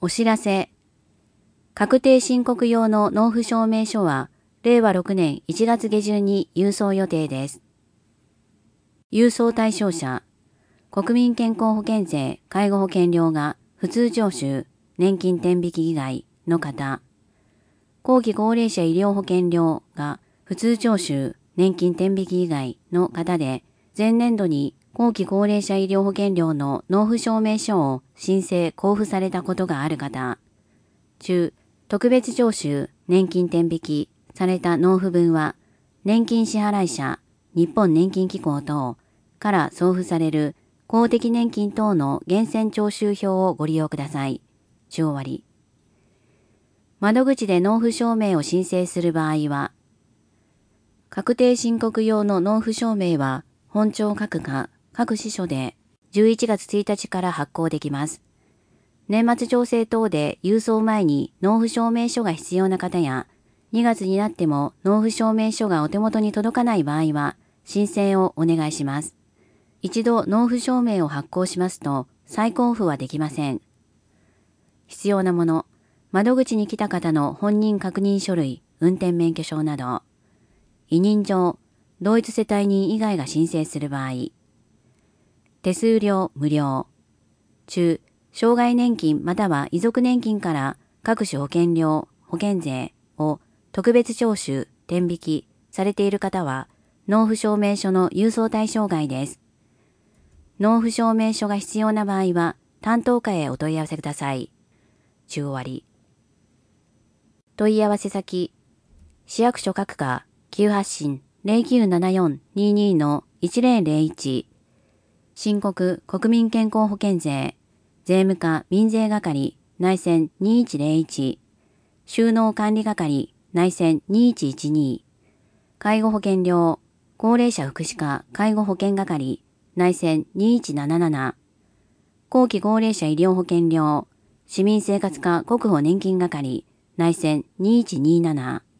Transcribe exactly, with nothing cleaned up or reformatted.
お知らせ。確定申告用の納付証明書は、れいわろくねんいちがつげじゅんに郵送予定です。郵送対象者、国民健康保険税、介護保険料が普通徴収、年金天引き以外の方、後期高齢者医療保険料が普通徴収、年金天引き以外の方で、前年度に後期高齢者医療保険料の納付証明書を申請交付されたことがある方、中、特別徴収、年金天引きされた納付分は、年金支払い者、日本年金機構等から送付される公的年金等の源泉徴収票をご利用ください。中終わり。窓口で納付証明を申請する場合は、確定申告用の納付証明は、本庁各課、各支所でじゅういちがつついたちから発行できます。年末調整等で郵送前に納付証明書が必要な方や、にがつになっても納付証明書がお手元に届かない場合は、申請をお願いします。一度納付証明を発行しますと、再交付はできません。必要なもの、窓口に来た方の本人確認書類、運転免許証など、委任状、同一世帯人以外が申請する場合、手数料無料、中、障害年金または遺族年金から各種保険料、保険税を特別徴収、天引きされている方は、納付証明書の郵送対象外です。納付証明書が必要な場合は、担当課へお問い合わせください。中終わり。問い合わせ先、市役所各課、急発進 ゼロきゅうななよんにーにーのいちぜろぜろいち、申告国民健康保険税、税務課民税係内線にいちぜろいち、収納管理係内線にいちいちに、介護保険料、高齢者福祉課介護保険係内線にいちなななな、後期高齢者医療保険料、市民生活課国保年金係内線にいちにーなな、